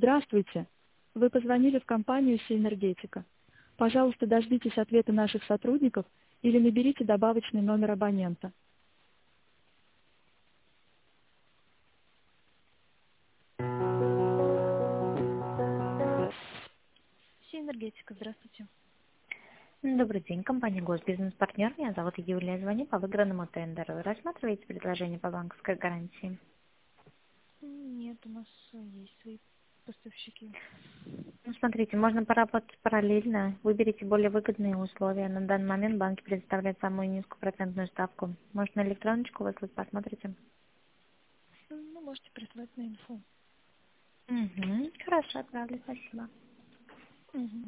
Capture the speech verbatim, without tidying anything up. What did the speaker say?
Здравствуйте. Вы позвонили в компанию «Синергетика». Пожалуйста, дождитесь ответа наших сотрудников или наберите добавочный номер абонента. «Синергетика», здравствуйте. Добрый день, компания «Госбизнес-партнер». Меня зовут Юлия. Звоню по выигранному тендеру. Вы рассматриваете предложение по банковской гарантии? Нет, у нас есть свои поставщики. Ну, смотрите, можно поработать параллельно. Выберите более выгодные условия. На данный момент банки предоставляют самую низкую процентную ставку. Может, на электроночку выслать, посмотрите? Ну, можете прислать на инфу. Угу. Хорошо, отправлю. Спасибо. Угу.